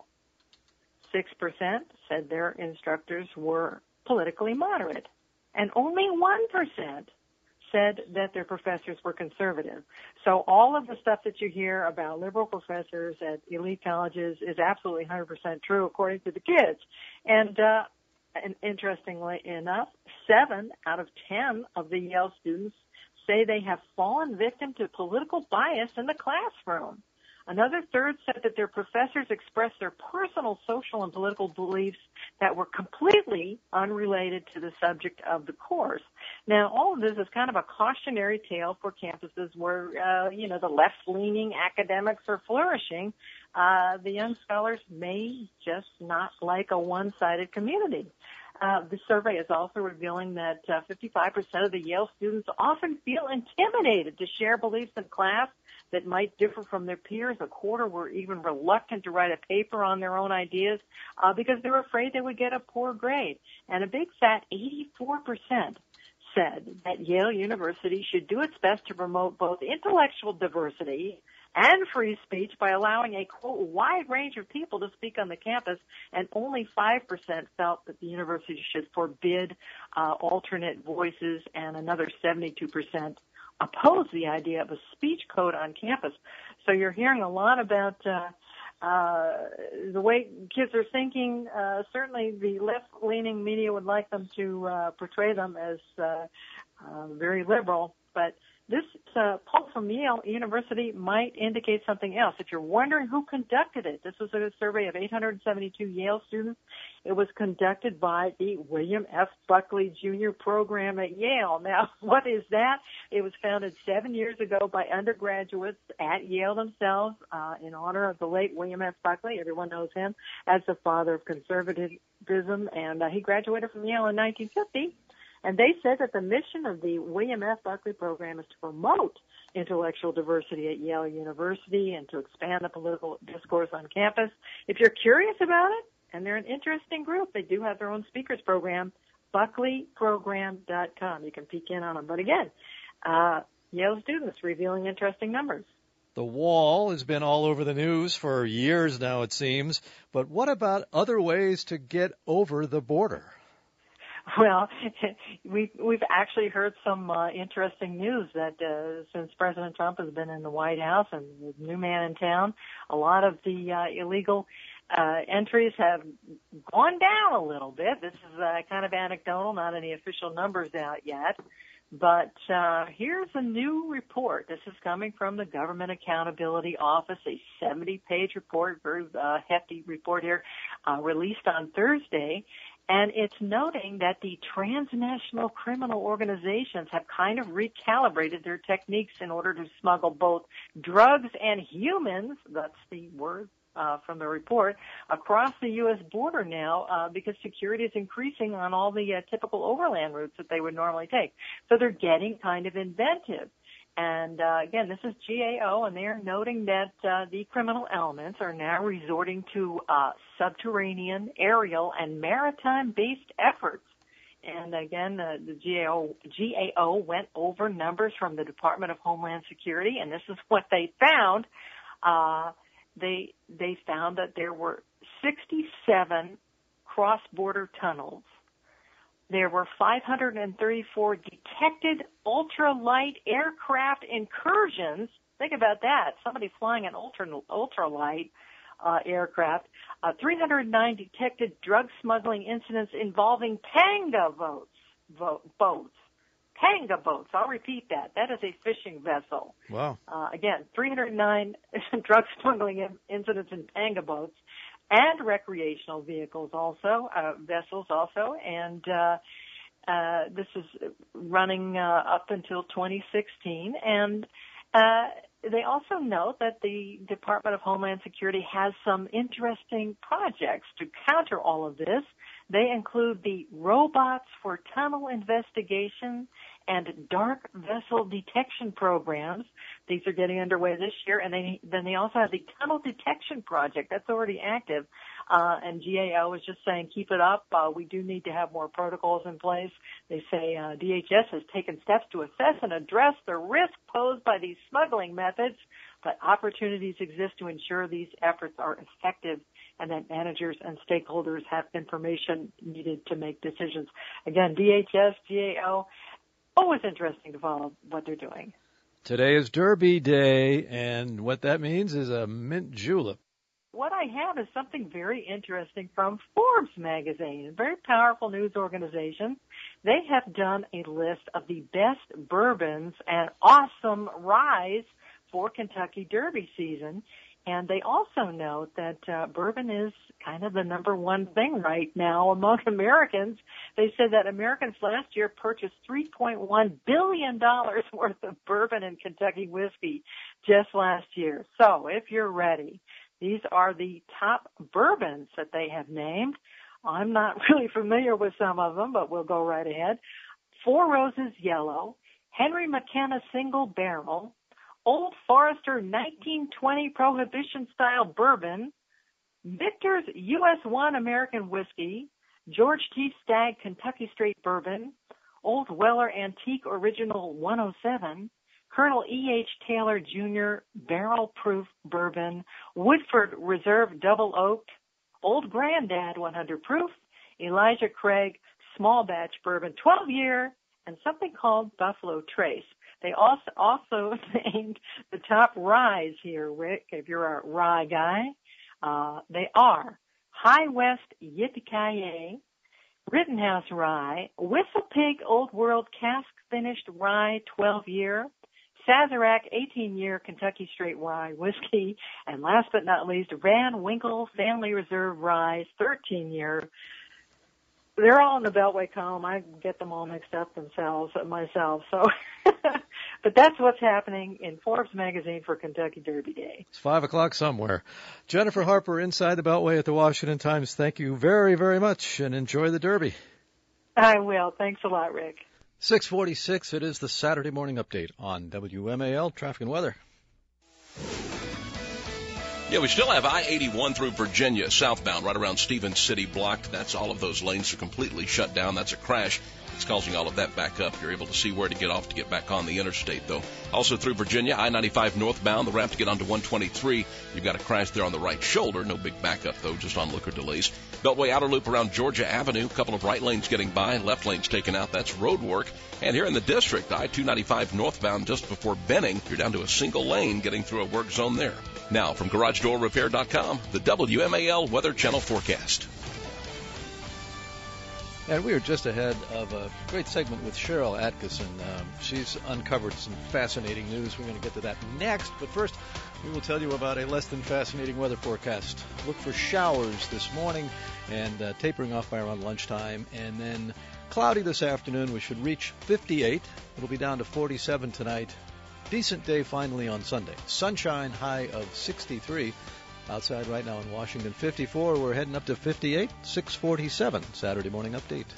6% said their instructors were politically moderate. And only 1% said that their professors were conservative. So all of the stuff that you hear about liberal professors at elite colleges is absolutely 100% true according to the kids. And interestingly enough, 7 out of 10 of the Yale students say they have fallen victim to political bias in the classroom. Another third said that their professors expressed their personal social and political beliefs that were completely unrelated to the subject of the course. Now, all of this is kind of a cautionary tale for campuses where, the left-leaning academics are flourishing. The young scholars may just not like a one-sided community. The survey is also revealing that 55% of the Yale students often feel intimidated to share beliefs in class that might differ from their peers. A quarter were even reluctant to write a paper on their own ideas because they were afraid they would get a poor grade. And a big fat 84% said that Yale University should do its best to promote both intellectual diversity and free speech by allowing a, quote, wide range of people to speak on the campus, and only 5% felt that the university should forbid alternate voices, and another 72% oppose the idea of a speech code on campus. So you're hearing a lot about the way kids are thinking. Certainly the left-leaning media would like them to portray them as very liberal, but this poll from Yale University might indicate something else. If you're wondering who conducted it, this was a survey of 872 Yale students. It was conducted by the William F. Buckley Jr. program at Yale. Now, what is that? It was founded 7 years ago by undergraduates at Yale themselves in honor of the late William F. Buckley. Everyone knows him as the father of conservatism, and he graduated from Yale in 1950. And they said that the mission of the William F. Buckley program is to promote intellectual diversity at Yale University and to expand the political discourse on campus. If you're curious about it, and they're an interesting group, they do have their own speakers program, buckleyprogram.com. You can peek in on them. But again, Yale students revealing interesting numbers. The wall has been all over the news for years now, it seems. But what about other ways to get over the border? Well, we've actually heard some interesting news that since President Trump has been in the White House and the new man in town, a lot of the illegal entries have gone down a little bit. This is kind of anecdotal, not any official numbers out yet. But here's a new report. This is coming from the Government Accountability Office, a 70-page report, very hefty report here, released on Thursday. And it's noting that the transnational criminal organizations have kind of recalibrated their techniques in order to smuggle both drugs and humans, that's the word from the report, across the U.S. border now because security is increasing on all the typical overland routes that they would normally take. So they're getting kind of inventive. And again, this is GAO, and they're noting that the criminal elements are now resorting to subterranean, aerial, and maritime-based efforts. And again, the GAO went over numbers from the Department of Homeland Security, and this is what they found. They found that there were 67 cross-border tunnels. There were 534 detected ultralight aircraft incursions. Think about that. Somebody flying an ultralight aircraft. 309 detected drug smuggling incidents involving Panga boats. Panga boats. I'll repeat that. That is a fishing vessel. Wow. Again, 309 drug smuggling incidents in Panga boats. And recreational vehicles also, vessels also, and this is running up until 2016. And they also note that the Department of Homeland Security has some interesting projects to counter all of this. They include the robots for tunnel investigation and dark vessel detection programs. These are getting underway this year. And then they also have the Tunnel Detection Project. That's already active. And GAO is just saying, keep it up. We do need to have more protocols in place. They say DHS has taken steps to assess and address the risk posed by these smuggling methods, but opportunities exist to ensure these efforts are effective and that managers and stakeholders have information needed to make decisions. Again, DHS, GAO, always interesting to follow what they're doing. Today is Derby Day, and what that means is a mint julep. What I have is something very interesting from Forbes magazine, a very powerful news organization. They have done a list of the best bourbons and awesome ryes for Kentucky Derby season. And they also note that bourbon is kind of the number one thing right now among Americans. They said that Americans last year purchased $3.1 billion worth of bourbon and Kentucky whiskey just last year. So if you're ready, these are the top bourbons that they have named. I'm not really familiar with some of them, but we'll go right ahead. Four Roses Yellow, Henry McKenna Single Barrel, Old Forester 1920 Prohibition-style bourbon, Victor's US 1 American whiskey, George T. Stagg Kentucky Straight bourbon, Old Weller Antique Original 107, Colonel E.H. Taylor Jr. Barrel Proof bourbon, Woodford Reserve Double Oaked, Old Grandad 100 Proof, Elijah Craig Small Batch Bourbon 12-year, and something called Buffalo Trace. They also named the top ryes here, Rick, if you're a rye guy. They are High West Yippee-Ki-Yay, Rittenhouse Rye, Whistle Pig Old World Cask Finished Rye 12-year, Sazerac 18-year Kentucky Straight Rye Whiskey, and last but not least, Van Winkle Family Reserve Rye 13-year. They're all in the Beltway column. I get them all mixed up myself. So, but that's what's happening in Forbes magazine for Kentucky Derby Day. It's 5 o'clock somewhere. Jennifer Harper, inside the Beltway at the Washington Times. Thank you very, very much, and enjoy the Derby. I will. Thanks a lot, Rick. 6:46. It is the Saturday morning update on WMAL Traffic and Weather. Yeah, we still have I-81 through Virginia, southbound, right around Stevens City blocked. That's all of those lanes are completely shut down. That's a crash. It's causing all of that back up. You're able to see where to get off to get back on the interstate, though. Also through Virginia, I-95 northbound, the ramp to get onto 123. You've got a crash there on the right shoulder. No big backup, though, just onlooker delays. Beltway outer loop around Georgia Avenue. A couple of right lanes getting by. Left lanes taken out. That's road work. And here in the district, I-295 northbound just before Benning, you're down to a single lane getting through a work zone there. Now, from GarageDoorRepair.com, the WMAL Weather Channel forecast. And we are just ahead of a great segment with Cheryl Atkinson. She's uncovered some fascinating news. We're going to get to that next. But first, we will tell you about a less than fascinating weather forecast. Look for showers this morning and tapering off by around lunchtime. And then cloudy this afternoon. We should reach 58. It'll be down to 47 tonight. Decent day finally on Sunday. Sunshine, high of 63. Outside right now in Washington, 54. We're heading up to 58, 6:47. Saturday morning update.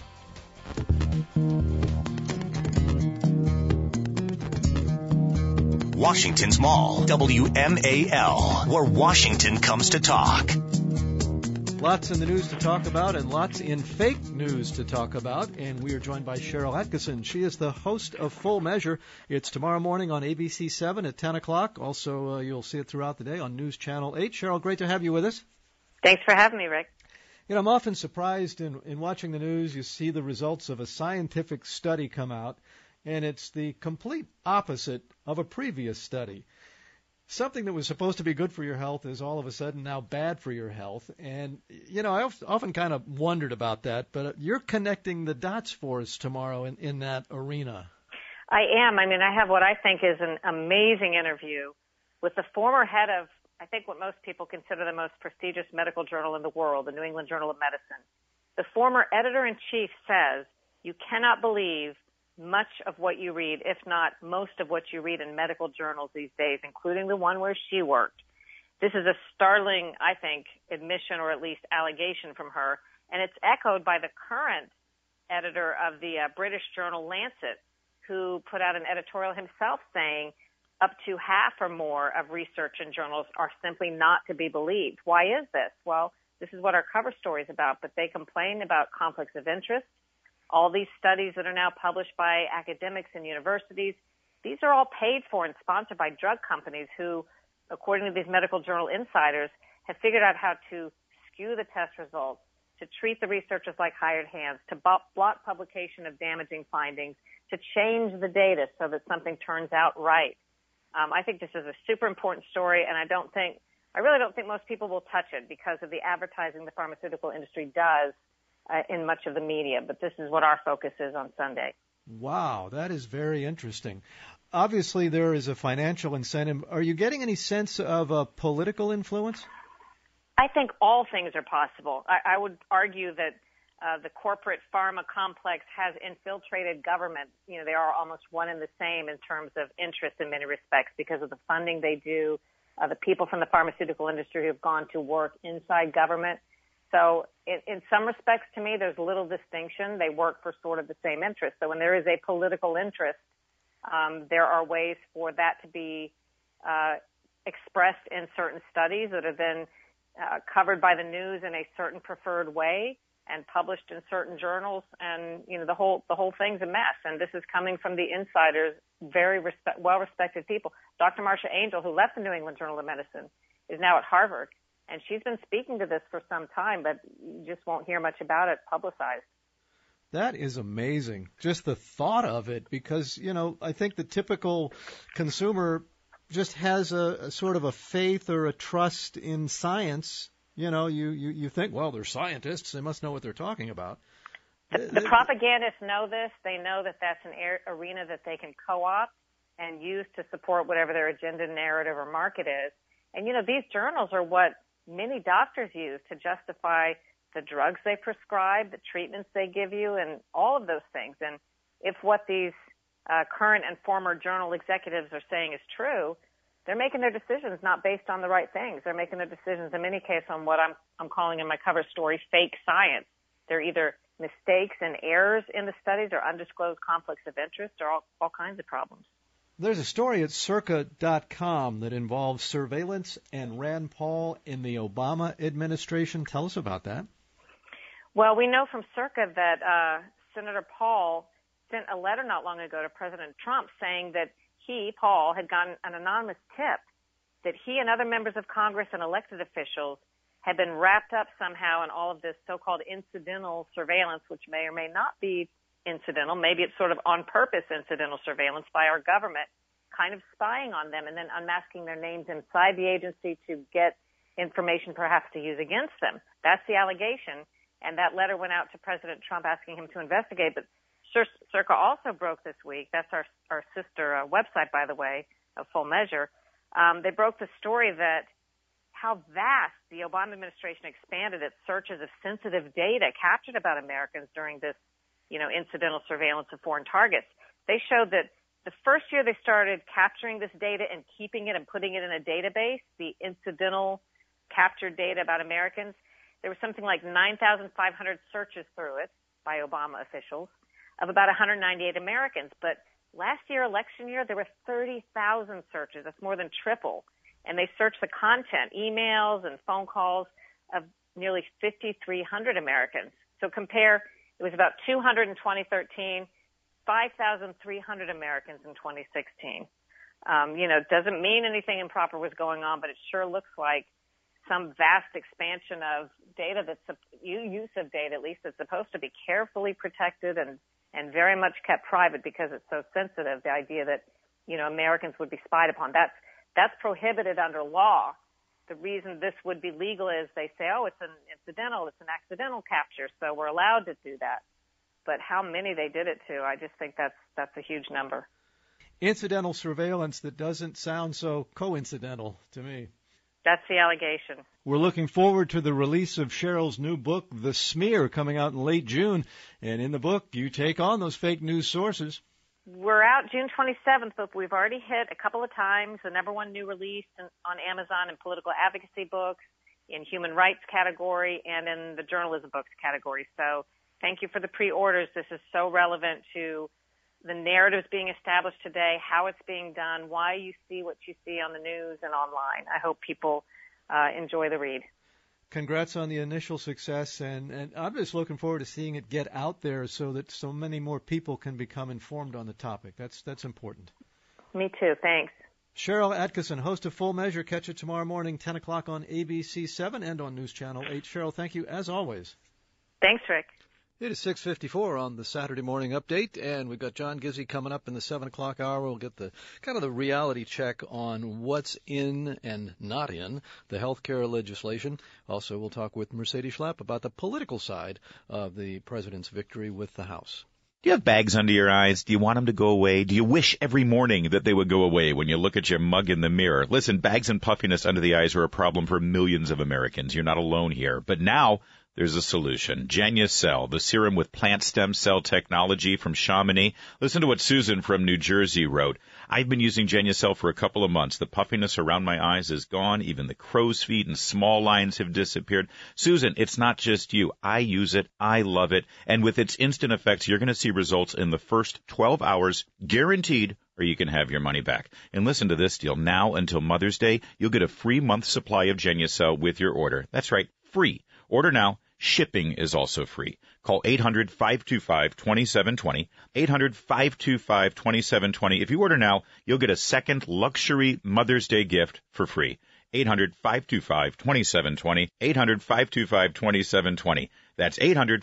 Washington's Mall, WMAL, where Washington comes to talk. Lots in the news to talk about and lots in fake news to talk about. And we are joined by Cheryl Atkinson. She is the host of Full Measure. It's tomorrow morning on ABC 7 at 10 o'clock. Also, you'll see it throughout the day on News Channel 8. Cheryl, great to have you with us. Thanks for having me, Rick. You know, I'm often surprised in watching the news. You see the results of a scientific study come out, and it's the complete opposite of a previous study. Something that was supposed to be good for your health is all of a sudden now bad for your health. And, you know, I often kind of wondered about that, but you're connecting the dots for us tomorrow in that arena. I am. I mean, I have what I think is an amazing interview with the former head of, I think, what most people consider the most prestigious medical journal in the world, the New England Journal of Medicine. The former editor-in-chief says you cannot believe much of what you read, if not most of what you read in medical journals these days, including the one where she worked. This is a startling, I think, admission or at least allegation from her, and it's echoed by the current editor of the British journal Lancet, who put out an editorial himself saying up to half or more of research in journals are simply not to be believed. Why is this? Well, this is what our cover story is about, but they complain about conflicts of interest. All these studies that are now published by academics and universities, these are all paid for and sponsored by drug companies who, according to these medical journal insiders, have figured out how to skew the test results, to treat the researchers like hired hands, to block publication of damaging findings, to change the data so that something turns out right. I think this is a super important story, and I really don't think most people will touch it because of the advertising the pharmaceutical industry does in much of the media. But this is what our focus is on Sunday. Wow, that is very interesting. Obviously, there is a financial incentive. Are you getting any sense of a political influence? I think all things are possible. I would argue that the corporate pharma complex has infiltrated government. You know, they are almost one and the same in terms of interest in many respects because of the funding they do, the people from the pharmaceutical industry who have gone to work inside government. So in some respects, to me, there's little distinction. They work for sort of the same interest. So when there is a political interest, there are ways for that to be expressed in certain studies that are then covered by the news in a certain preferred way and published in certain journals. And, you know, the whole thing's a mess. And this is coming from the insiders, very well-respected people. Dr. Marcia Angel, who left the New England Journal of Medicine, is now at Harvard. And she's been speaking to this for some time, but you just won't hear much about it publicized. That is amazing, just the thought of it, because, you know, I think the typical consumer just has a sort of a faith or a trust in science. You know, you think, well, they're scientists, they must know what they're talking about. The propagandists know this. They know that that's an arena that they can co-opt and use to support whatever their agenda, narrative, or market is. And, you know, these journals are what many doctors use to justify the drugs they prescribe, the treatments they give you, and all of those things. And if what these current and former journal executives are saying is true, they're making their decisions not based on the right things. They're making their decisions, in many cases, on what I'm calling in my cover story fake science. They're either mistakes and errors in the studies or undisclosed conflicts of interest or all kinds of problems. There's a story at Circa.com that involves surveillance and Rand Paul in the Obama administration. Tell us about that. Well, we know from Circa that Senator Paul sent a letter not long ago to President Trump saying that he, Paul, had gotten an anonymous tip that he and other members of Congress and elected officials had been wrapped up somehow in all of this so-called incidental surveillance, which may or may not be incidental. Maybe it's sort of on-purpose incidental surveillance by our government, kind of spying on them and then unmasking their names inside the agency to get information perhaps to use against them. That's the allegation. And that letter went out to President Trump asking him to investigate. But Circa also broke this week. That's our sister website, by the way, of Full Measure. They broke the story that how vast the Obama administration expanded its searches of sensitive data captured about Americans during this, you know, incidental surveillance of foreign targets. They showed that the first year they started capturing this data and keeping it and putting it in a database, the incidental captured data about Americans, there was something like 9,500 searches through it by Obama officials of about 198 Americans. But last year, election year, there were 30,000 searches. That's more than triple. And they searched the content, emails and phone calls of nearly 5,300 Americans. So compare, it was about 200 in 2013, 5,300 Americans in 2016. You know, it doesn't mean anything improper was going on, but it sure looks like some vast expansion of data use of data, at least, that's supposed to be carefully protected and very much kept private because it's so sensitive. The idea that, you know, Americans would be spied upon, that's prohibited under law. The reason this would be legal is they say, oh, it's an accidental capture, so we're allowed to do that. But how many they did it to, I just think that's a huge number. Incidental surveillance that doesn't sound so coincidental to me. That's the allegation. We're looking forward to the release of Cheryl's new book, The Smear, coming out in late June. And in the book, you take on those fake news sources. We're out June 27th, but we've already hit a couple of times the #1 new release on Amazon in political advocacy books, in human rights category, and in the journalism books category. So thank you for the pre-orders. This is so relevant to the narratives being established today, how it's being done, why you see what you see on the news and online. I hope people enjoy the read. Congrats on the initial success, and I'm just looking forward to seeing it get out there so that so many more people can become informed on the topic. That's important. Me too. Thanks. Cheryl Atkinson, host of Full Measure. Catch it tomorrow morning, 10 o'clock on ABC 7 and on News Channel 8. Cheryl, thank you as always. Thanks, Rick. It is 6:54 on the Saturday Morning Update, and we've got John Gizzi coming up in the 7 o'clock hour. We'll get the kind of the reality check on what's in and not in the health care legislation. Also, we'll talk with Mercedes Schlapp about the political side of the president's victory with the House. Do you have bags under your eyes? Do you want them to go away? Do you wish every morning that they would go away when you look at your mug in the mirror? Listen, bags and puffiness under the eyes are a problem for millions of Americans. You're not alone here. But now there's a solution. Genucell, the serum with plant stem cell technology from Chamonix. Listen to what Susan from New Jersey wrote. I've been using Genucell for a couple of months. The puffiness around my eyes is gone. Even the crow's feet and small lines have disappeared. Susan, it's not just you. I use it. I love it. And with its instant effects, you're going to see results in the first 12 hours, guaranteed, or you can have your money back. And listen to this deal. Now until Mother's Day, you'll get a free month supply of Genucell with your order. That's right, free. Order now. Shipping is also free. Call 800-525-2720, 800-525-2720. If you order now, you'll get a second luxury Mother's Day gift for free. 800-525-2720, 800-525-2720. That's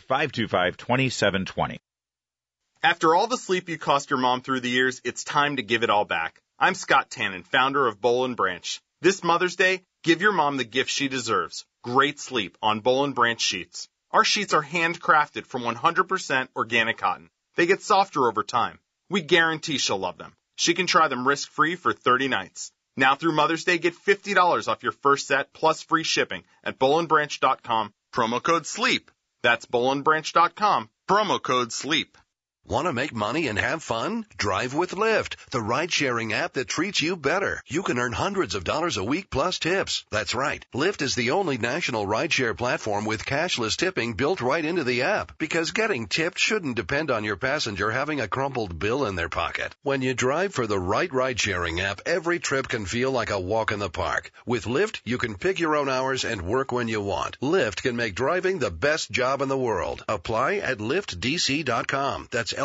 800-525-2720. After all the sleep you cost your mom through the years, it's time to give it all back. I'm Scott Tannen, founder of Boll & Branch. This Mother's Day, give your mom the gift she deserves. Great sleep on Boll & Branch sheets. Our sheets are handcrafted from 100% organic cotton. They get softer over time. We guarantee she'll love them. She can try them risk-free for 30 nights. Now through Mother's Day, get $50 off your first set plus free shipping at bollandbranch.com, promo code SLEEP. That's bollandbranch.com, promo code SLEEP. Want to make money and have fun? Drive with Lyft, the ride-sharing app that treats you better. You can earn hundreds of dollars a week plus tips. That's right. Lyft is the only national ride-share platform with cashless tipping built right into the app, because getting tipped shouldn't depend on your passenger having a crumpled bill in their pocket. When you drive for the right ride-sharing app, every trip can feel like a walk in the park. With Lyft, you can pick your own hours and work when you want. Lyft can make driving the best job in the world. Apply at lyftdc.com. That's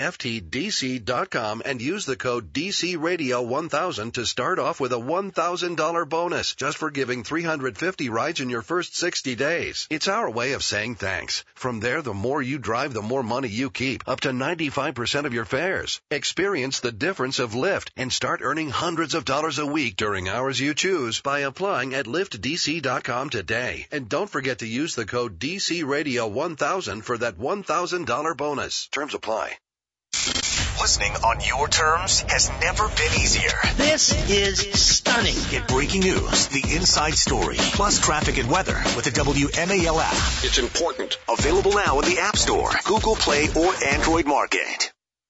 LYFTDC.com and use the code DCRadio1000 to start off with a $1,000 bonus just for giving 350 rides in your first 60 days. It's our way of saying thanks. From there, the more you drive, the more money you keep, up to 95% of your fares. Experience the difference of Lyft and start earning hundreds of dollars a week during hours you choose by applying at LyftDC.com today. And don't forget to use the code DCRadio1000 for that $1,000 bonus. Terms apply. Listening on your terms has never been easier. This is stunning. Get breaking news, the inside story, plus traffic and weather with the WMAL app. It's important. Available now in the App Store, Google Play, or Android Market.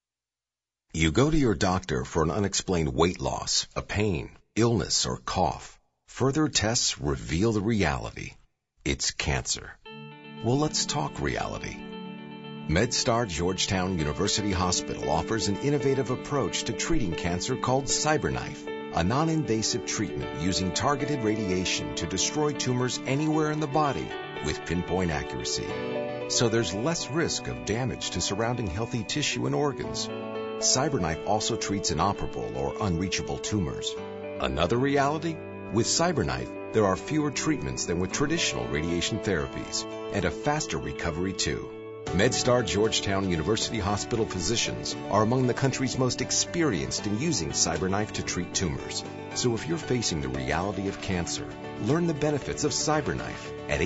You go to your doctor for an unexplained weight loss, a pain, illness, or cough. Further tests reveal the reality. It's cancer. Well, let's talk reality. MedStar Georgetown University Hospital offers an innovative approach to treating cancer called CyberKnife, a non-invasive treatment using targeted radiation to destroy tumors anywhere in the body with pinpoint accuracy. So there's less risk of damage to surrounding healthy tissue and organs. CyberKnife also treats inoperable or unreachable tumors. Another reality? With CyberKnife, there are fewer treatments than with traditional radiation therapies, and a faster recovery too. MedStar Georgetown University Hospital physicians are among the country's most experienced in using CyberKnife to treat tumors. So if you're facing the reality of cancer, learn the benefits of CyberKnife at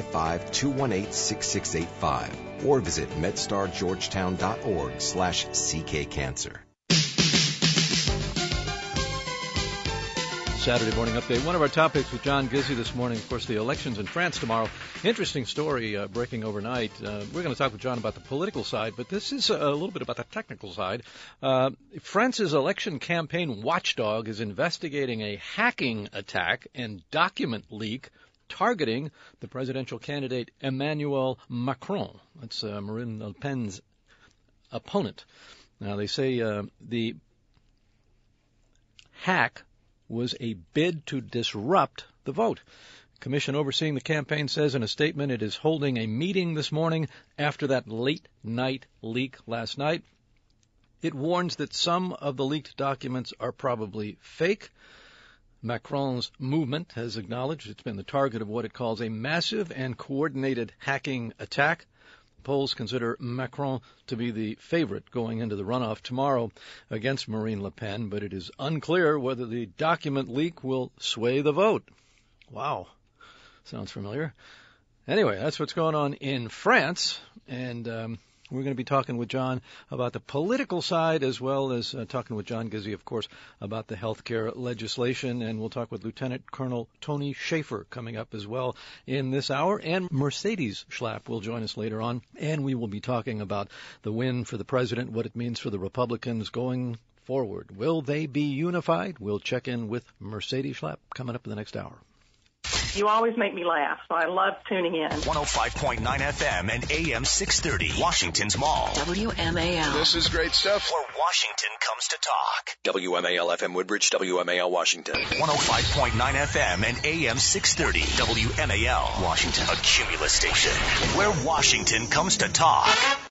855-218-6685 or visit medstargeorgetown.org/ckcancer. Saturday Morning Update. One of our topics with John Gizzi this morning, of course, the elections in France tomorrow. Interesting story breaking overnight. We're going to talk with John about the political side, but this is a little bit about the technical side. France's election campaign watchdog is investigating a hacking attack and document leak targeting the presidential candidate Emmanuel Macron. That's Marine Le Pen's opponent. Now, they say the hack was a bid to disrupt the vote. Commission overseeing the campaign says in a statement it is holding a meeting this morning after that late-night leak last night. It warns that some of the leaked documents are probably fake. Macron's movement has acknowledged it's been the target of what it calls a massive and coordinated hacking attack. Polls consider Macron to be the favorite going into the runoff tomorrow against Marine Le Pen, but it is unclear whether the document leak will sway the vote. Wow. Sounds familiar. Anyway, that's what's going on in France, and we're going to be talking with John about the political side, as well as talking with John Gizzi, of course, about the health care legislation. And we'll talk with Lieutenant Colonel Tony Schaefer coming up as well in this hour. And Mercedes Schlapp will join us later on. And we will be talking about the win for the president, what it means for the Republicans going forward. Will they be unified? We'll check in with Mercedes Schlapp coming up in the next hour. You always make me laugh, so I love tuning in. 105.9 FM and AM 630, Washington's Mall. WMAL. This is great stuff. Where Washington comes to talk. WMAL FM Woodbridge, WMAL Washington. 105.9 FM and AM 630, WMAL, Washington. A Cumulus station. Where Washington comes to talk.